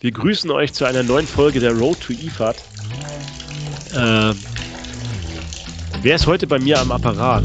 Wir grüßen euch zu einer neuen Folge der Road to IFAD. Wer ist heute bei mir am Apparat?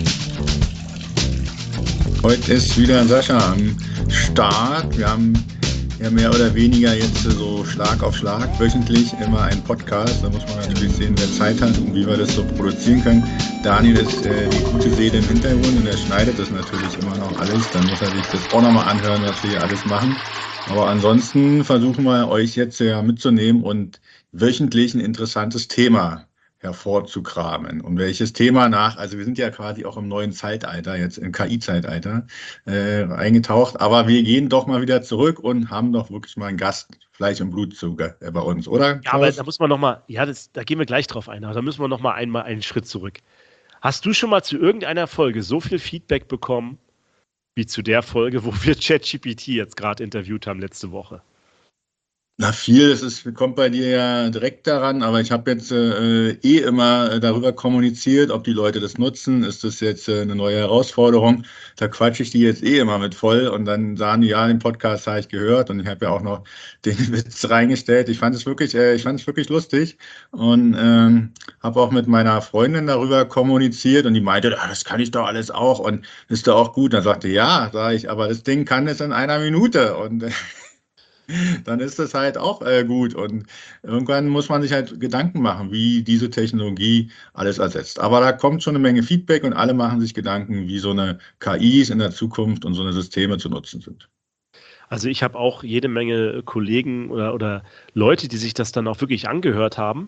Heute ist wieder Sascha am Start. Wir haben ja mehr oder weniger jetzt so Schlag auf Schlag wöchentlich immer einen Podcast. Da muss man natürlich sehen, wer Zeit hat und wie wir das so produzieren können. Daniel ist die gute Seele im Hintergrund und er schneidet das natürlich immer noch alles. Dann muss er sich das auch nochmal anhören, was wir hier alles machen. Aber ansonsten versuchen wir euch jetzt ja mitzunehmen und wöchentlich ein interessantes Thema hervorzukramen. Und welches Thema also wir sind ja quasi auch im neuen Zeitalter, jetzt im KI-Zeitalter eingetaucht, aber wir gehen doch mal wieder zurück und haben doch wirklich mal einen Gast, Fleisch und Blut bei uns, oder? Ja, aber da muss man nochmal, da gehen wir gleich drauf ein, aber da müssen wir nochmal einen Schritt zurück. Hast du schon mal zu irgendeiner Folge so viel Feedback bekommen, wie zu der Folge, wo wir ChatGPT jetzt gerade interviewt haben letzte Woche? Na, viel, kommt bei dir ja direkt daran, aber ich habe jetzt immer darüber kommuniziert, ob die Leute das nutzen. Ist das jetzt eine neue Herausforderung? Da quatsche ich die jetzt immer mit voll und dann sagen die, ja, den Podcast habe ich gehört und ich habe ja auch noch den Witz reingestellt. Ich fand es wirklich lustig und habe auch mit meiner Freundin darüber kommuniziert und die meinte, das kann ich doch alles auch und ist doch auch gut. Dann sagte ja, sage ich, aber das Ding kann es in einer Minute und dann ist das halt auch gut. Und irgendwann muss man sich halt Gedanken machen, wie diese Technologie alles ersetzt. Aber da kommt schon eine Menge Feedback und alle machen sich Gedanken, wie so eine KIs in der Zukunft und so eine Systeme zu nutzen sind. Also ich habe auch jede Menge Kollegen oder Leute, die sich das dann auch wirklich angehört haben,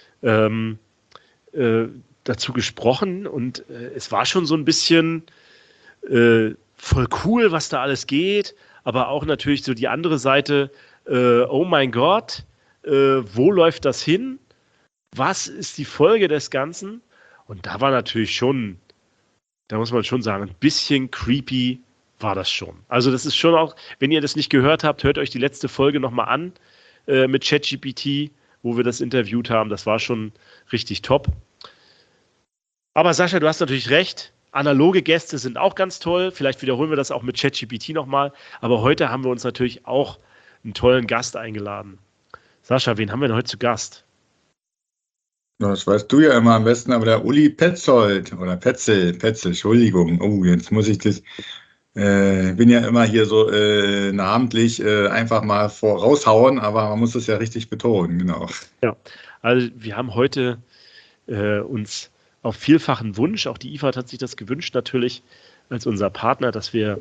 dazu gesprochen. Und es war schon so ein bisschen voll cool, was da alles geht. Aber auch natürlich so die andere Seite, oh mein Gott, wo läuft das hin? Was ist die Folge des Ganzen? Und da war natürlich schon, da muss man schon sagen, ein bisschen creepy war das schon. Also das ist schon auch, wenn ihr das nicht gehört habt, hört euch die letzte Folge nochmal an mit ChatGPT, wo wir das interviewt haben. Das war schon richtig top. Aber Sascha, du hast natürlich recht. Analoge Gäste sind auch ganz toll. Vielleicht wiederholen wir das auch mit ChatGPT nochmal. Aber heute haben wir uns natürlich auch einen tollen Gast eingeladen. Sascha, wen haben wir denn heute zu Gast? Das weißt du ja immer am besten, aber der Uli Petzold oder Petzel, Entschuldigung. Oh, jetzt muss ich das, bin ja immer hier so namentlich einfach mal raushauen, aber man muss das ja richtig betonen, genau. Ja, also wir haben heute uns auf vielfachen Wunsch, auch die IFAD hat sich das gewünscht natürlich als unser Partner, dass wir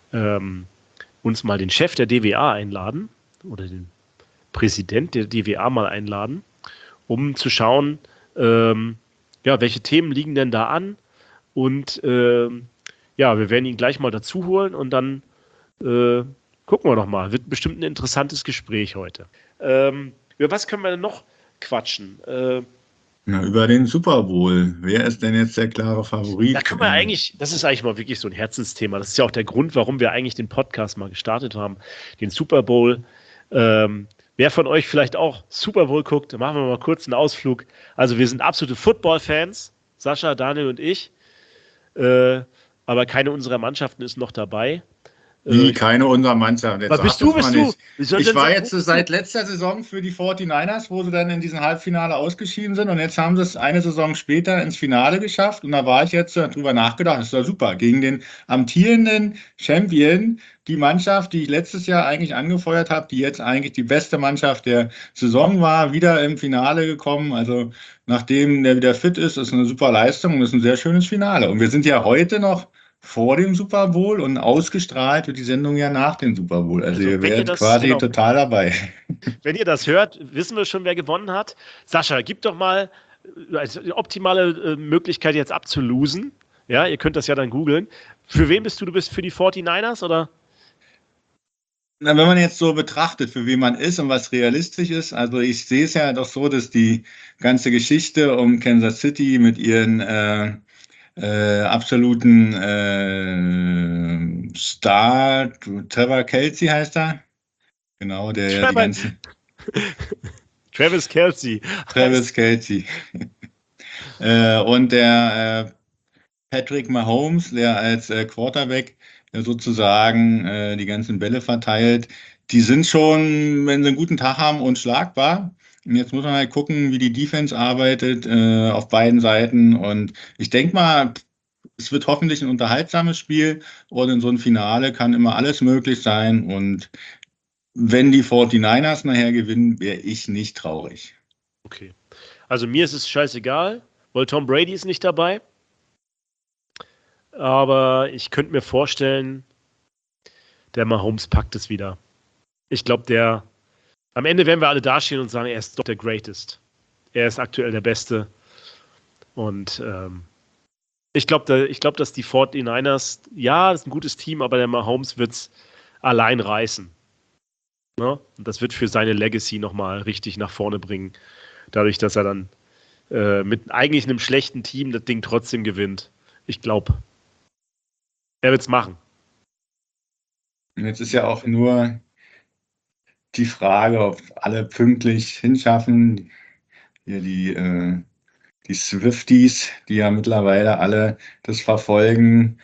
uns mal den Chef der DWA einladen oder den Präsident der DWA mal einladen, um zu schauen, welche Themen liegen denn da an und wir werden ihn gleich mal dazu holen und dann gucken wir noch mal. Wird bestimmt ein interessantes Gespräch heute. Über was können wir denn noch quatschen? Über den Super Bowl. Wer ist denn jetzt der klare Favorit? Da können wir das ist eigentlich mal wirklich so ein Herzensthema. Das ist ja auch der Grund, warum wir eigentlich den Podcast mal gestartet haben. Den Super Bowl. Wer von euch vielleicht auch Super Bowl guckt, machen wir mal kurz einen Ausflug. Also wir sind absolute Football-Fans, Sascha, Daniel und ich. Aber keine unserer Mannschaften ist noch dabei. Wie keine unserer Mannschaft. Was bist du? Ich war jetzt seit letzter Saison für die 49ers, wo sie dann in diesem Halbfinale ausgeschieden sind. Und jetzt haben sie es eine Saison später ins Finale geschafft. Und da war ich jetzt drüber nachgedacht. Das ist doch super. Gegen den amtierenden Champion, die Mannschaft, die ich letztes Jahr eigentlich angefeuert habe, die jetzt eigentlich die beste Mannschaft der Saison war, wieder im Finale gekommen. Also nachdem der wieder fit ist eine super Leistung und ist ein sehr schönes Finale. Und wir sind ja heute noch vor dem Super Bowl und ausgestrahlt wird die Sendung ja nach dem Super Bowl. Also ihr werdet quasi total dabei. Wenn ihr das hört, wissen wir schon, wer gewonnen hat. Sascha, gib doch mal eine optimale Möglichkeit jetzt abzulosen. Ja, ihr könnt das ja dann googeln. Für wen bist du? Du bist für die 49ers oder? Na, wenn man jetzt so betrachtet, für wen man ist und was realistisch ist, also ich sehe es ja doch so, dass die ganze Geschichte um Kansas City mit ihren absoluten Star, Trevor Kelce heißt er. Genau, der die ganze. Travis Kelce. Travis Kelce. Und der Patrick Mahomes, der als Quarterback sozusagen die ganzen Bälle verteilt, die sind schon, wenn sie einen guten Tag haben, unschlagbar. Und jetzt muss man halt gucken, wie die Defense arbeitet auf beiden Seiten. Und ich denke mal, es wird hoffentlich ein unterhaltsames Spiel und in so einem Finale kann immer alles möglich sein. Und wenn die 49ers nachher gewinnen, wäre ich nicht traurig. Okay. Also mir ist es scheißegal, weil Tom Brady ist nicht dabei. Aber ich könnte mir vorstellen, der Mahomes packt es wieder. Ich glaube, am Ende werden wir alle dastehen und sagen, er ist doch der Greatest. Er ist aktuell der Beste. Und ich glaube, dass die 49ers, ja, das ist ein gutes Team, aber der Mahomes wird es allein reißen. Ne? Und das wird für seine Legacy nochmal richtig nach vorne bringen. Dadurch, dass er dann mit eigentlich einem schlechten Team das Ding trotzdem gewinnt. Ich glaube, er wird es machen. Und jetzt ist ja auch nur die Frage, ob alle pünktlich hinschaffen. Hier die Swifties, die ja mittlerweile alle das verfolgen,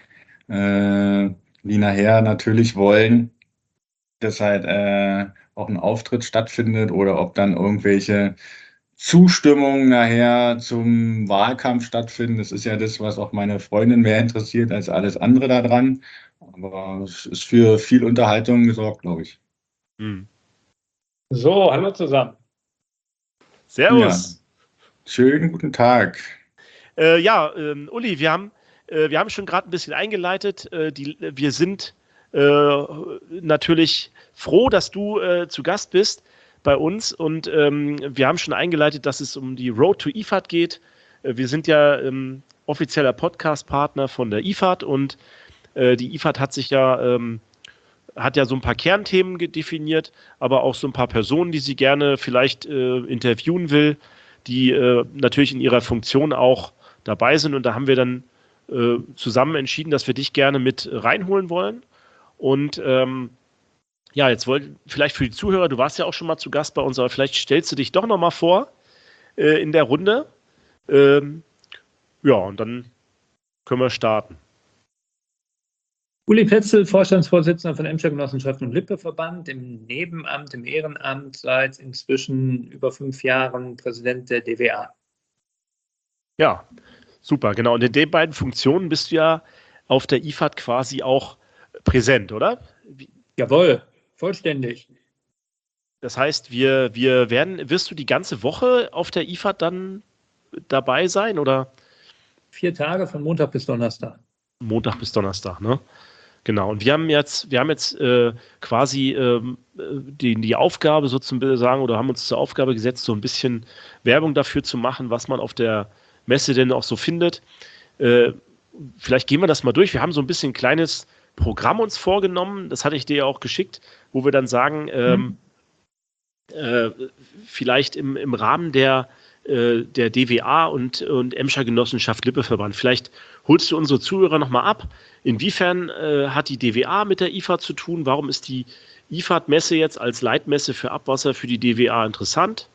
die nachher natürlich wollen, dass halt auch ein Auftritt stattfindet oder ob dann irgendwelche Zustimmungen nachher zum Wahlkampf stattfinden. Das ist ja das, was auch meine Freundin mehr interessiert als alles andere daran. Aber es ist für viel Unterhaltung gesorgt, glaube ich. Hm. So, hallo zusammen. Servus. Ja, schönen guten Tag. Uli, wir haben schon gerade ein bisschen eingeleitet. Wir sind natürlich froh, dass du zu Gast bist bei uns und wir haben schon eingeleitet, dass es um die Road to IFAD geht. Wir sind ja offizieller Podcast-Partner von der IFAD und die IFAD hat ja so ein paar Kernthemen definiert, aber auch so ein paar Personen, die sie gerne vielleicht interviewen will, die natürlich in ihrer Funktion auch dabei sind. Und da haben wir dann zusammen entschieden, dass wir dich gerne mit reinholen wollen. Und jetzt vielleicht für die Zuhörer, du warst ja auch schon mal zu Gast bei uns, aber vielleicht stellst du dich doch noch mal vor in der Runde. Und dann können wir starten. Uli Petzel, Vorstandsvorsitzender von Emscher Genossenschaften und Lippe-Verband, im Nebenamt, im Ehrenamt, seit inzwischen über 5 Jahren Präsident der DWA. Ja, super, genau. Und in den beiden Funktionen bist du ja auf der IFAD quasi auch präsent, oder? Jawohl, vollständig. Das heißt, wirst du die ganze Woche auf der IFAD dann dabei sein, oder? 4 Tage von Montag bis Donnerstag. Montag bis Donnerstag, ne? Genau. Und wir haben jetzt quasi die Aufgabe sozusagen oder haben uns zur Aufgabe gesetzt, so ein bisschen Werbung dafür zu machen, was man auf der Messe denn auch so findet. Vielleicht gehen wir das mal durch. Wir haben so ein bisschen ein kleines Programm uns vorgenommen, das hatte ich dir ja auch geschickt, wo wir dann sagen, vielleicht im Rahmen der DWA und Emscher Genossenschaft Lippe-Verband. Vielleicht holst du unsere Zuhörer nochmal ab. Inwiefern hat die DWA mit der IFAD zu tun? Warum ist die IFAD-Messe jetzt als Leitmesse für Abwasser für die DWA interessant?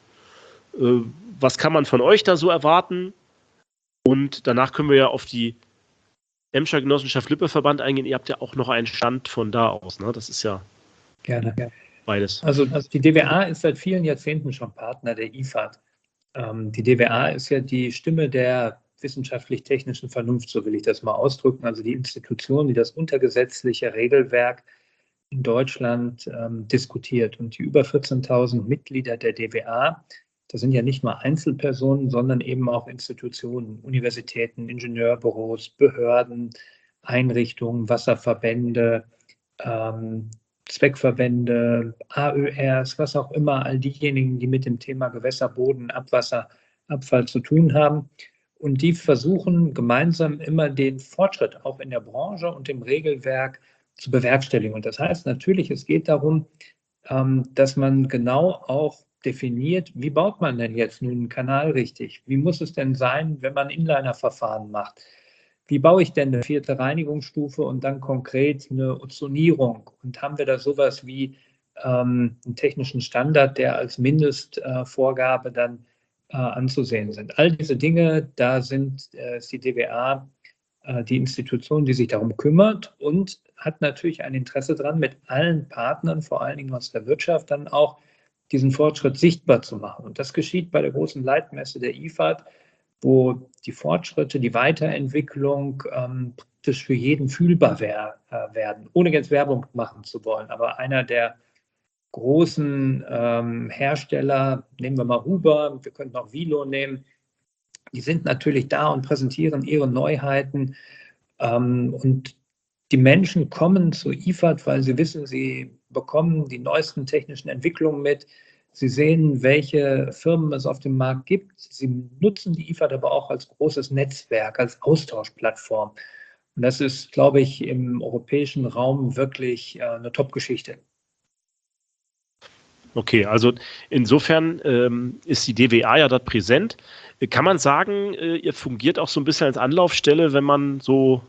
Was kann man von euch da so erwarten? Und danach können wir ja auf die Emscher Genossenschaft Lippe-Verband eingehen. Ihr habt ja auch noch einen Stand von da aus. Ne? Das ist ja gerne beides. Also die DWA ist seit vielen Jahrzehnten schon Partner der IFAD. Die DWA ist ja die Stimme der wissenschaftlich-technischen Vernunft, so will ich das mal ausdrücken, also die Institution, die das untergesetzliche Regelwerk in Deutschland diskutiert. Und die über 14.000 Mitglieder der DWA, das sind ja nicht nur Einzelpersonen, sondern eben auch Institutionen, Universitäten, Ingenieurbüros, Behörden, Einrichtungen, Wasserverbände, Zweckverbände, AÖRs, was auch immer, all diejenigen, die mit dem Thema Gewässer, Boden, Abwasser, Abfall zu tun haben. Und die versuchen gemeinsam immer den Fortschritt auch in der Branche und im Regelwerk zu bewerkstelligen. Und das heißt natürlich, es geht darum, dass man genau auch definiert, wie baut man denn jetzt nun einen Kanal richtig? Wie muss es denn sein, wenn man Inliner-Verfahren macht? Wie baue ich denn eine 4. Reinigungsstufe und dann konkret eine Ozonierung? Und haben wir da sowas wie einen technischen Standard, der als Mindestvorgabe dann anzusehen sind? All diese Dinge, da ist die DWA die Institution, die sich darum kümmert und hat natürlich ein Interesse daran, mit allen Partnern, vor allen Dingen aus der Wirtschaft, dann auch diesen Fortschritt sichtbar zu machen. Und das geschieht bei der großen Leitmesse der IFAD, wo die Fortschritte, die Weiterentwicklung praktisch für jeden fühlbar werden, ohne jetzt Werbung machen zu wollen. Aber einer der großen Hersteller, nehmen wir mal Huber, wir könnten auch Vilo nehmen, die sind natürlich da und präsentieren ihre Neuheiten. Und die Menschen kommen zu IFAD, weil sie wissen, sie bekommen die neuesten technischen Entwicklungen mit. Sie sehen, welche Firmen es auf dem Markt gibt. Sie nutzen die IFAD aber auch als großes Netzwerk, als Austauschplattform. Und das ist, glaube ich, im europäischen Raum wirklich eine Top-Geschichte. Okay, also insofern ist die DWA ja dort präsent. Kann man sagen, ihr fungiert auch so ein bisschen als Anlaufstelle, wenn man so,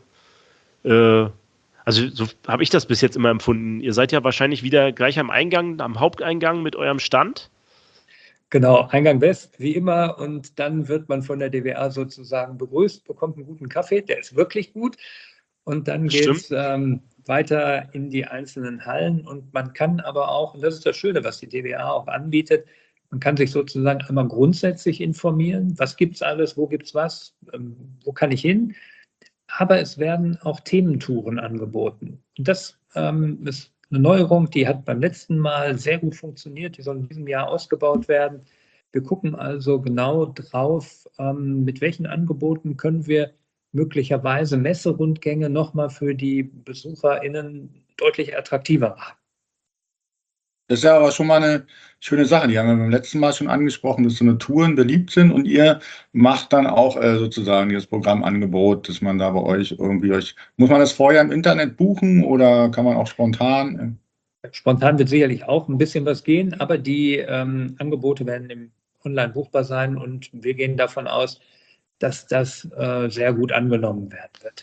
also so habe ich das bis jetzt immer empfunden. Ihr seid ja wahrscheinlich wieder gleich am Eingang, am Haupteingang mit eurem Stand. Genau, Eingang West, wie immer. Und dann wird man von der DWA sozusagen begrüßt, bekommt einen guten Kaffee, der ist wirklich gut. Und dann geht es weiter in die einzelnen Hallen. Und man kann aber auch, und das ist das Schöne, was die DWA auch anbietet, man kann sich sozusagen einmal grundsätzlich informieren. Was gibt es alles? Wo gibt es was? Wo kann ich hin? Aber es werden auch Thementouren angeboten. Und das ist eine Neuerung, die hat beim letzten Mal sehr gut funktioniert. Die soll in diesem Jahr ausgebaut werden. Wir gucken also genau drauf, mit welchen Angeboten können wir möglicherweise Messerundgänge nochmal für die BesucherInnen deutlich attraktiver machen. Das ist ja aber schon mal eine schöne Sache. Die haben wir beim letzten Mal schon angesprochen, dass so eine Touren beliebt sind und ihr macht dann auch sozusagen dieses Programmangebot, dass man da bei euch irgendwie muss man das vorher im Internet buchen oder kann man auch spontan? Spontan wird sicherlich auch ein bisschen was gehen, aber die Angebote werden online buchbar sein und wir gehen davon aus, dass das sehr gut angenommen werden wird.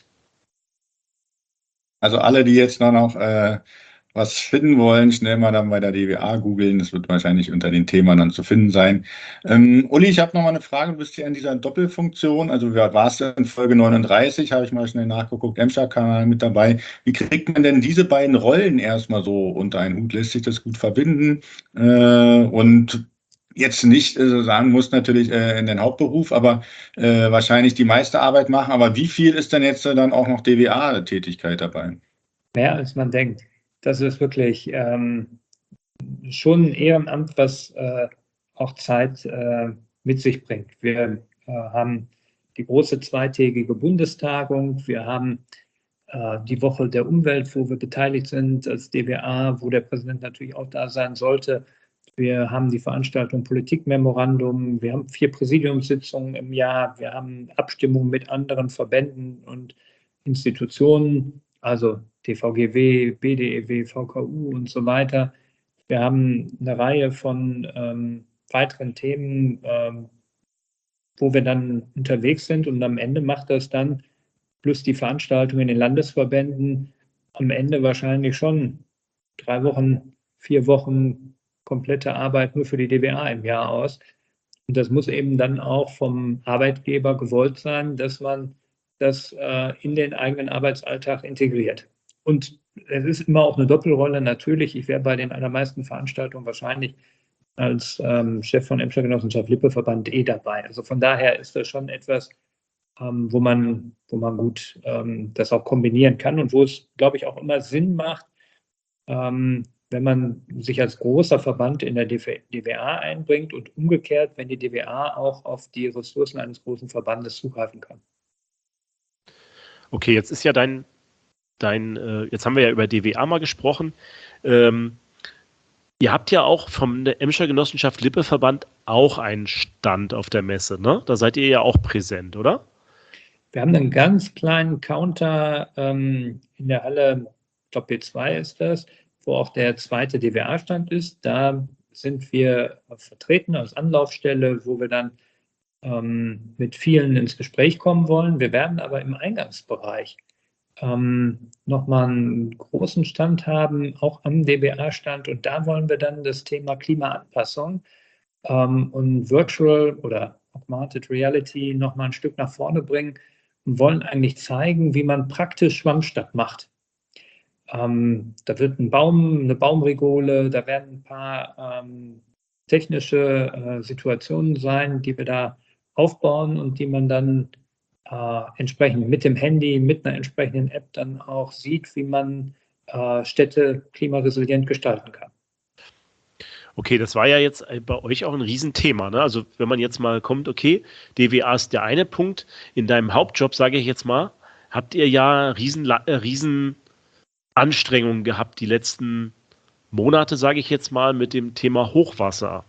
Also alle, die jetzt noch was finden wollen, schnell mal dann bei der DWA googeln. Das wird wahrscheinlich unter den Themen dann zu finden sein. Uli, ich habe noch mal eine Frage. Du bist hier in dieser Doppelfunktion. Also warst du in Folge 39, habe ich mal schnell nachgeguckt, Emscher-Kanal mit dabei. Wie kriegt man denn diese beiden Rollen erstmal so unter einen Hut? Lässt sich das gut verbinden? Und jetzt nicht sagen muss natürlich in den Hauptberuf, aber wahrscheinlich die meiste Arbeit machen. Aber wie viel ist denn jetzt dann auch noch DWA-Tätigkeit dabei? Mehr als man denkt. Das ist wirklich schon ein Ehrenamt, was auch Zeit mit sich bringt. Wir haben die große zweitägige Bundestagung. Wir haben die Woche der Umwelt, wo wir beteiligt sind als DWA, wo der Präsident natürlich auch da sein sollte. Wir haben die Veranstaltung Politikmemorandum. Wir haben 4 Präsidiumssitzungen im Jahr. Wir haben Abstimmungen mit anderen Verbänden und Institutionen, also TVGW, BDEW, VKU und so weiter. Wir haben eine Reihe von weiteren Themen, wo wir dann unterwegs sind und am Ende macht das dann, plus die Veranstaltungen in den Landesverbänden, am Ende wahrscheinlich schon 3 Wochen, 4 Wochen komplette Arbeit nur für die DWA im Jahr aus. Und das muss eben dann auch vom Arbeitgeber gewollt sein, dass man das in den eigenen Arbeitsalltag integriert. Und es ist immer auch eine Doppelrolle. Natürlich, ich wäre bei den allermeisten Veranstaltungen wahrscheinlich als Chef von Emscher Genossenschaft Lippe-Verband dabei. Also von daher ist das schon etwas, wo man gut das auch kombinieren kann und wo es, glaube ich, auch immer Sinn macht, wenn man sich als großer Verband in der DWA einbringt und umgekehrt, wenn die DWA auch auf die Ressourcen eines großen Verbandes zugreifen kann. Okay, jetzt ist ja jetzt haben wir ja über DWA mal gesprochen. Ihr habt ja auch vom der Emscher Genossenschaft Lippe-Verband auch einen Stand auf der Messe, ne? Da seid ihr ja auch präsent, oder? Wir haben einen ganz kleinen Counter in der Halle, ich glaube B2 ist das, wo auch der zweite DWA-Stand ist. Da sind wir vertreten als Anlaufstelle, wo wir dann mit vielen ins Gespräch kommen wollen. Wir werden aber im Eingangsbereich nochmal einen großen Stand haben, auch am DWA-Stand. Und da wollen wir dann das Thema Klimaanpassung und Virtual oder Augmented Reality nochmal ein Stück nach vorne bringen, und wollen eigentlich zeigen, wie man praktisch Schwammstadt macht. Da wird eine Baumrigole, da werden ein paar technische Situationen sein, die wir da aufbauen und die man dann entsprechend mit dem Handy, mit einer entsprechenden App dann auch sieht, wie man Städte klimaresilient gestalten kann. Okay, das war ja jetzt bei euch auch ein Riesenthema, ne? Also wenn man jetzt mal kommt, okay, DWA ist der eine Punkt. In deinem Hauptjob, sage ich jetzt mal, habt ihr ja riesen Anstrengungen gehabt die letzten Monate, sage ich jetzt mal, mit dem Thema Hochwasser.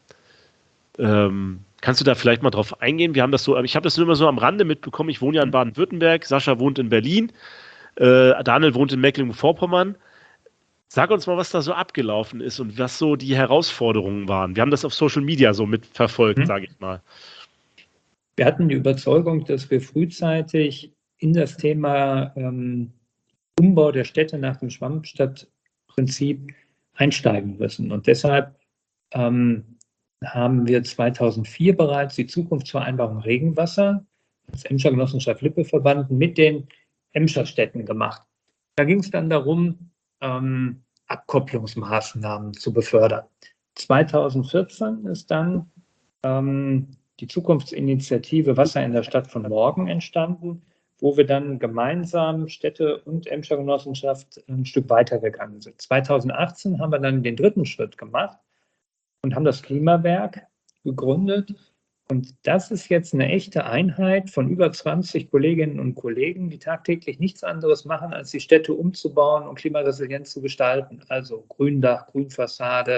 Kannst du da vielleicht mal drauf eingehen? Ich habe das nur immer so am Rande mitbekommen. Ich wohne ja in Baden-Württemberg, Sascha wohnt in Berlin, Daniel wohnt in Mecklenburg-Vorpommern. Sag uns mal, was da so abgelaufen ist und was so die Herausforderungen waren. Wir haben das auf Social Media so mitverfolgt, sage ich mal. Wir hatten die Überzeugung, dass wir frühzeitig in das Thema Umbau der Städte nach dem Schwammstadtprinzip einsteigen müssen. Und deshalb haben wir 2004 bereits die Zukunftsvereinbarung Regenwasser als Emscher Genossenschaft Lippe-Verband mit den Emscher Städten gemacht. Da ging es dann darum, Abkopplungsmaßnahmen zu befördern. 2014 ist dann die Zukunftsinitiative Wasser in der Stadt von morgen entstanden, wo wir dann gemeinsam Städte und Emscher Genossenschaft ein Stück weitergegangen sind. 2018 haben wir dann den dritten Schritt gemacht und haben das Klimawerk gegründet. Und das ist jetzt eine echte Einheit von über 20 Kolleginnen und Kollegen, die tagtäglich nichts anderes machen, als die Städte umzubauen und klimaresilient zu gestalten. Also Gründach, Grünfassade,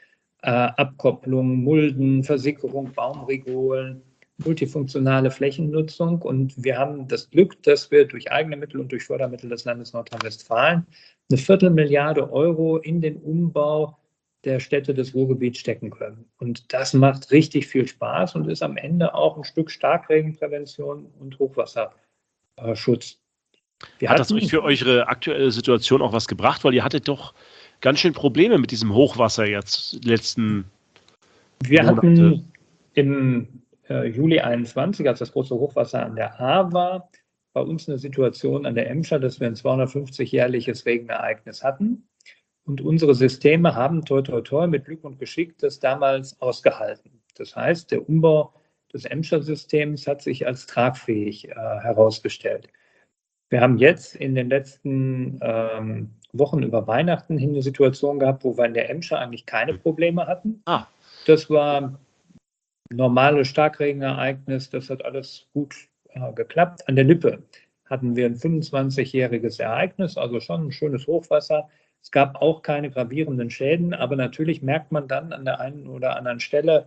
Abkopplung, Mulden, Versickerung, Baumrigolen, multifunktionale Flächennutzung. Und wir haben das Glück, dass wir durch eigene Mittel und durch Fördermittel des Landes Nordrhein-Westfalen 250 Millionen Euro in den Umbau der Städte des Ruhrgebiets stecken können. Und das macht richtig viel Spaß und ist am Ende auch ein Stück Starkregenprävention und Hochwasserschutz. Hat das euch für eure aktuelle Situation auch was gebracht? Weil ihr hattet doch ganz schön Probleme mit diesem Hochwasser jetzt letzten Wir hatten im Juli 21, als das große Hochwasser an der Ahr war, bei uns eine Situation an der Emscher, dass wir ein 250-jährliches Regenereignis hatten. Und unsere Systeme haben toi toi toi mit Glück und Geschick das damals ausgehalten. Das heißt, der Umbau des Emscher Systems hat sich als tragfähig herausgestellt. Wir haben jetzt in den letzten Wochen über Weihnachten hin eine Situation gehabt, wo wir in der Emscher eigentlich keine Probleme hatten. Das war ein normales Starkregenereignis, das hat alles gut geklappt. An der Lippe hatten wir ein 25-jähriges Ereignis, also schon ein schönes Hochwasser. Es gab auch keine gravierenden Schäden, aber natürlich merkt man dann an der einen oder anderen Stelle,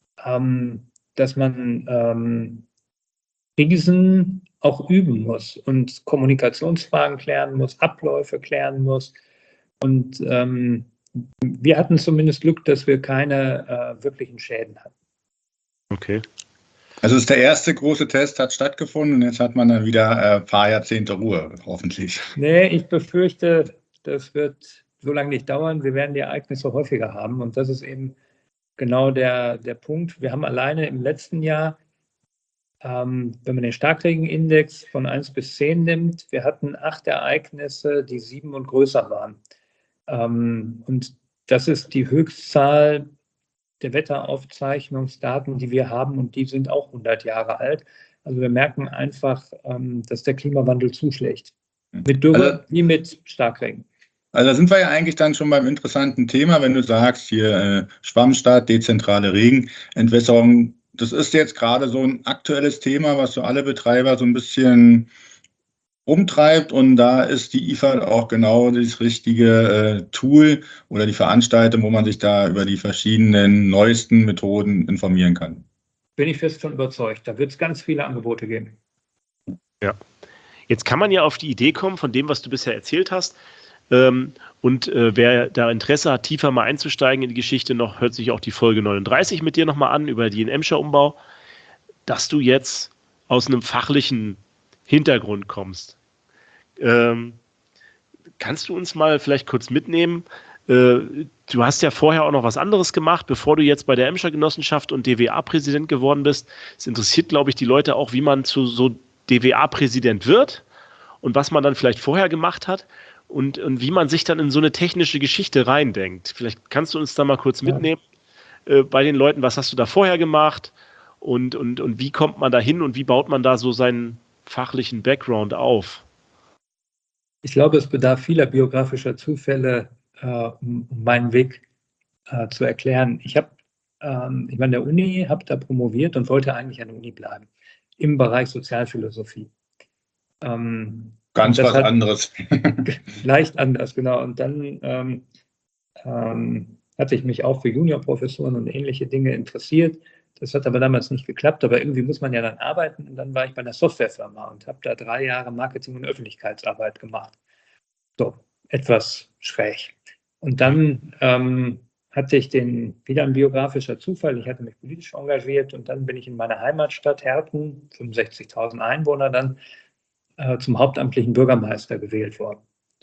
dass man Krisen auch üben muss und Kommunikationsfragen klären muss, Abläufe klären muss. Und wir hatten zumindest Glück, dass wir keine wirklichen Schäden hatten. Okay. Also ist der erste große Test hat stattgefunden und jetzt hat man dann wieder ein paar Jahrzehnte Ruhe, hoffentlich. Nee, ich befürchte, das wird so lange nicht dauern. Wir werden die Ereignisse häufiger haben. Und das ist eben genau der Punkt. Wir haben alleine im letzten Jahr, wenn man den Starkregenindex von 1 bis 10 nimmt, wir hatten 8 Ereignisse, die 7 und größer waren. Und das ist die Höchstzahl der Wetteraufzeichnungsdaten, die wir haben. Und die sind auch 100 Jahre alt. Also wir merken einfach, dass der Klimawandel zuschlägt. Mit Dürre wie mit Starkregen. Also da sind wir ja eigentlich dann schon beim interessanten Thema, wenn du sagst, hier Schwammstadt, dezentrale Regenentwässerung. Das ist jetzt gerade so ein aktuelles Thema, was so alle Betreiber so ein bisschen umtreibt. Und da ist die IFAD auch genau das richtige Tool oder die Veranstaltung, wo man sich da über die verschiedenen neuesten Methoden informieren kann. Bin ich fest von überzeugt. Da wird es ganz viele Angebote geben. Ja. Jetzt kann man ja auf die Idee kommen, von dem, was du bisher erzählt hast. Und wer da Interesse hat, tiefer mal einzusteigen in die Geschichte noch, hört sich auch die Folge 39 mit dir nochmal an, über den Emscher Umbau, dass du jetzt aus einem fachlichen Hintergrund kommst. Kannst du uns mal vielleicht kurz mitnehmen? Du hast ja vorher auch noch was anderes gemacht, bevor du jetzt bei der Emscher Genossenschaft und DWA-Präsident geworden bist. Es interessiert, glaube ich, die Leute auch, wie man zu so DWA-Präsident wird und was man dann vielleicht vorher gemacht hat und wie man sich dann in so eine technische Geschichte reindenkt. Vielleicht kannst du uns da mal kurz mitnehmen bei den Leuten, was hast du da vorher gemacht und wie kommt man da hin und wie baut man da so seinen fachlichen Background auf? Ich glaube, es bedarf vieler biografischer Zufälle, um meinen Weg zu erklären. Ich war an der Uni, habe da promoviert und wollte eigentlich an der Uni bleiben, im Bereich Sozialphilosophie. Ganz was anderes. Leicht anders, genau. Und dann hatte ich mich auch für Juniorprofessuren und ähnliche Dinge interessiert. Das hat aber damals nicht geklappt, aber irgendwie muss man ja dann arbeiten. Und dann war ich bei einer Softwarefirma und habe da 3 Jahre Marketing- und Öffentlichkeitsarbeit gemacht. So, etwas schräg. Und dann hatte ich wieder ein biografischer Zufall. Ich hatte mich politisch engagiert und dann bin ich in meiner Heimatstadt Herten, 65.000 Einwohner, dann zum hauptamtlichen Bürgermeister gewählt worden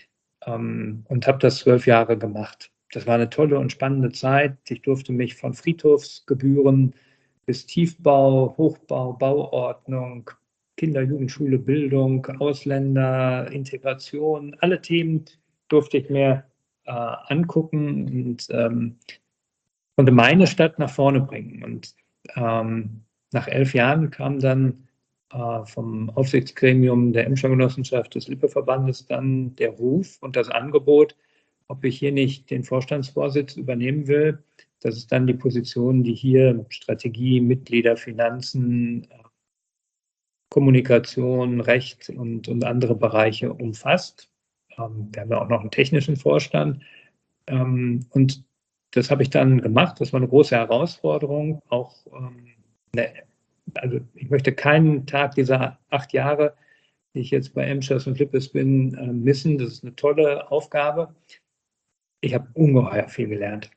und habe das 12 Jahre gemacht. Das war eine tolle und spannende Zeit. Ich durfte mich von Friedhofsgebühren bis Tiefbau, Hochbau, Bauordnung, Kinder-, Jugendschule, Bildung, Ausländer, Integration, alle Themen durfte ich mir angucken und konnte meine Stadt nach vorne bringen. Und nach 11 Jahren kam dann vom Aufsichtsgremium der Emscher Genossenschaft des Lippe-Verbandes dann der Ruf und das Angebot, ob ich hier nicht den Vorstandsvorsitz übernehmen will. Das ist dann die Position, die hier Strategie, Mitglieder, Finanzen, Kommunikation, Recht und andere Bereiche umfasst. Wir haben ja auch noch einen technischen Vorstand. Und das habe ich dann gemacht. Das war eine große Herausforderung. Auch also ich möchte keinen Tag dieser 8 Jahre, die ich jetzt bei Emschers und Lippes bin, missen. Das ist eine tolle Aufgabe. Ich habe ungeheuer viel gelernt.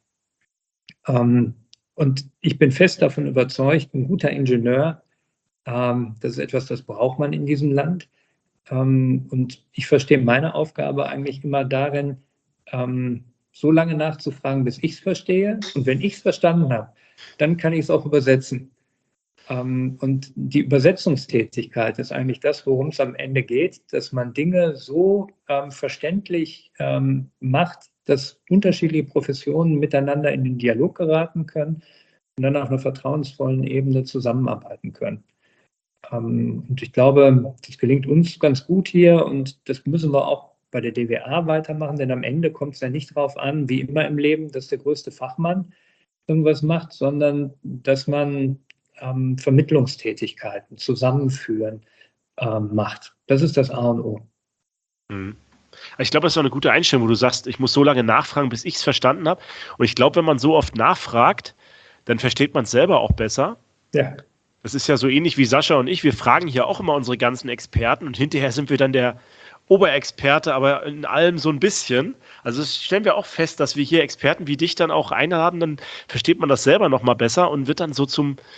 Und ich bin fest davon überzeugt, ein guter Ingenieur, das ist etwas, das braucht man in diesem Land. Und ich verstehe meine Aufgabe eigentlich immer darin, so lange nachzufragen, bis ich es verstehe. Und wenn ich es verstanden habe, dann kann ich es auch übersetzen. Und die Übersetzungstätigkeit ist eigentlich das, worum es am Ende geht, dass man Dinge so verständlich macht, dass unterschiedliche Professionen miteinander in den Dialog geraten können und dann auf einer vertrauensvollen Ebene zusammenarbeiten können. Und ich glaube, das gelingt uns ganz gut hier und das müssen wir auch bei der DWA weitermachen, denn am Ende kommt es ja nicht darauf an, wie immer im Leben, dass der größte Fachmann irgendwas macht, sondern dass man Vermittlungstätigkeiten zusammenführen macht. Das ist das A und O. Ich glaube, das ist auch eine gute Einstellung, wo du sagst, ich muss so lange nachfragen, bis ich es verstanden habe. Und ich glaube, wenn man so oft nachfragt, dann versteht man es selber auch besser. Ja. Das ist ja so ähnlich wie Sascha und ich. Wir fragen hier auch immer unsere ganzen Experten und hinterher sind wir dann der Oberexperte, aber in allem so ein bisschen. Also das stellen wir auch fest, dass wir hier Experten wie dich dann auch einladen, dann versteht man das selber noch mal besser und wird dann so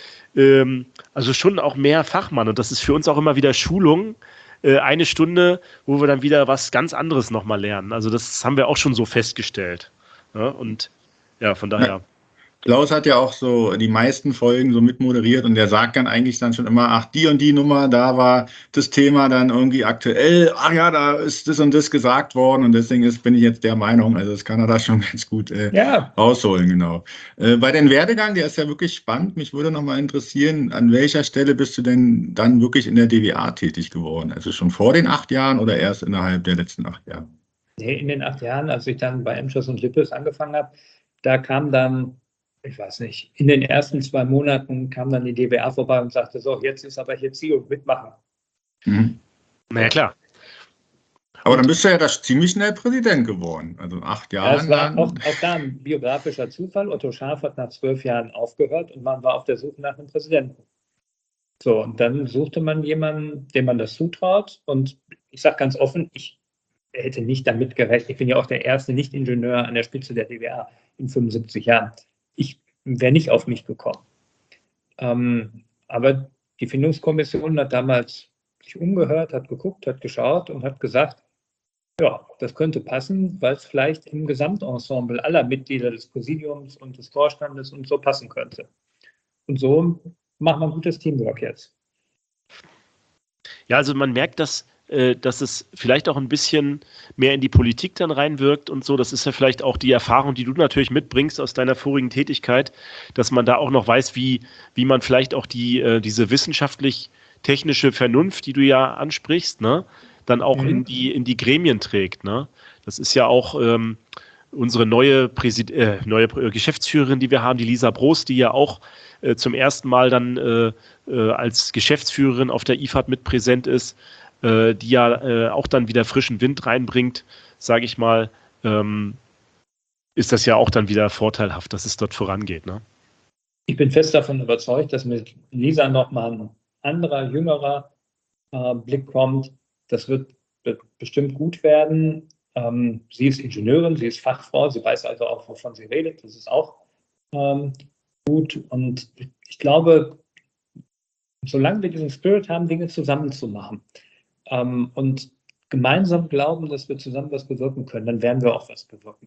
also schon auch mehr Fachmann. Und das ist für uns auch immer wieder Schulung, 1 Stunde, wo wir dann wieder was ganz anderes noch mal lernen. Also das haben wir auch schon so festgestellt. Ja, und ja, von daher. Ja. Klaus hat ja auch so die meisten Folgen so mitmoderiert und der sagt dann eigentlich dann schon immer, ach, die und die Nummer, da war das Thema dann irgendwie aktuell, ach ja, da ist das und das gesagt worden und deswegen bin ich jetzt der Meinung, also das kann er da schon ganz gut rausholen, genau. Bei den Werdegang, der ist ja wirklich spannend, mich würde nochmal interessieren, an welcher Stelle bist du denn dann wirklich in der DWA tätig geworden? Also schon vor den 8 Jahren oder erst innerhalb der letzten 8 Jahre? Nee, in den 8 Jahren, als ich dann bei Emschers und Lippes angefangen habe, da kam dann, ich weiß nicht, in den ersten 2 Monaten kam dann die DWA vorbei und sagte, so, jetzt ist aber hier Ziel und mitmachen. Na ja, klar. Aber dann bist du ja das ziemlich schnell Präsident geworden, also 8 Jahren. Ja, es war auch da ein biografischer Zufall. Otto Schaaf hat nach 12 Jahren aufgehört und man war auf der Suche nach einem Präsidenten. So, und dann suchte man jemanden, dem man das zutraut. Und ich sage ganz offen, ich hätte nicht damit gerechnet. Ich bin ja auch der erste Nicht-Ingenieur an der Spitze der DWA in 75 Jahren. Ich wäre nicht auf mich gekommen. Aber die Findungskommission hat damals sich umgehört, hat geguckt, hat geschaut und hat gesagt, ja, das könnte passen, weil es vielleicht im Gesamtensemble aller Mitglieder des Präsidiums und des Vorstandes und so passen könnte. Und so machen wir ein gutes Teamwork jetzt. Ja, also man merkt, dass es vielleicht auch ein bisschen mehr in die Politik dann reinwirkt und so. Das ist ja vielleicht auch die Erfahrung, die du natürlich mitbringst aus deiner vorigen Tätigkeit, dass man da auch noch weiß, wie man vielleicht auch diese wissenschaftlich-technische Vernunft, die du ja ansprichst, ne, dann auch in die Gremien trägt. Ne? Das ist ja auch unsere neue Geschäftsführerin, die wir haben, die Lisa Brost, die ja auch zum ersten Mal dann als Geschäftsführerin auf der IFAD mit präsent ist, die ja auch dann wieder frischen Wind reinbringt, sage ich mal, ist das ja auch dann wieder vorteilhaft, dass es dort vorangeht. Ne? Ich bin fest davon überzeugt, dass mit Lisa nochmal ein anderer, jüngerer Blick kommt. Das wird bestimmt gut werden. Sie ist Ingenieurin, sie ist Fachfrau, sie weiß also auch, wovon sie redet. Das ist auch gut. Und ich glaube, solange wir diesen Spirit haben, Dinge zusammen zu machen und gemeinsam glauben, dass wir zusammen was bewirken können, dann werden wir auch was bewirken.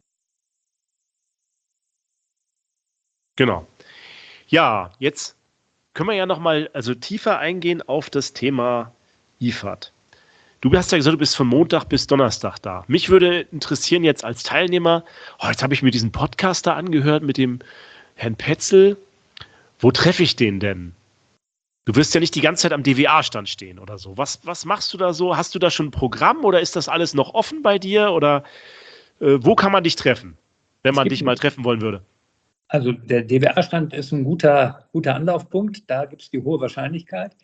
Genau. Ja, jetzt können wir ja nochmal tiefer eingehen auf das Thema IFAD. Du hast ja gesagt, du bist von Montag bis Donnerstag da. Mich würde interessieren jetzt als Teilnehmer, jetzt habe ich mir diesen Podcast da angehört mit dem Herrn Petzl. Wo treffe ich den denn? Du wirst ja nicht die ganze Zeit am DWA-Stand stehen oder so. Was machst du da so? Hast du da schon ein Programm oder ist das alles noch offen bei dir? Oder wo kann man dich treffen, wenn man dich mal treffen wollen würde? Also der DWA-Stand ist ein guter Anlaufpunkt. Da gibt es die hohe Wahrscheinlichkeit.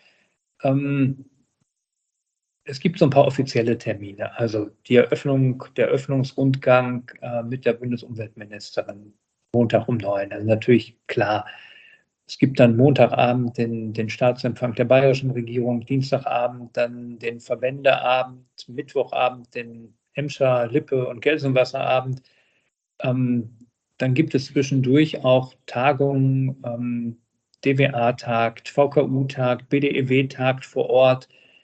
Es gibt so ein paar offizielle Termine. Also der Eröffnungsrundgang mit der Bundesumweltministerin Montag um 9. Also natürlich klar. Es gibt dann Montagabend den Staatsempfang der bayerischen Regierung, Dienstagabend dann den Verbändeabend, Mittwochabend den Emscher, Lippe und Gelsenwasserabend. Dann gibt es zwischendurch auch Tagungen, DWA tagt, VKU tagt, BDEW tagt vor Ort.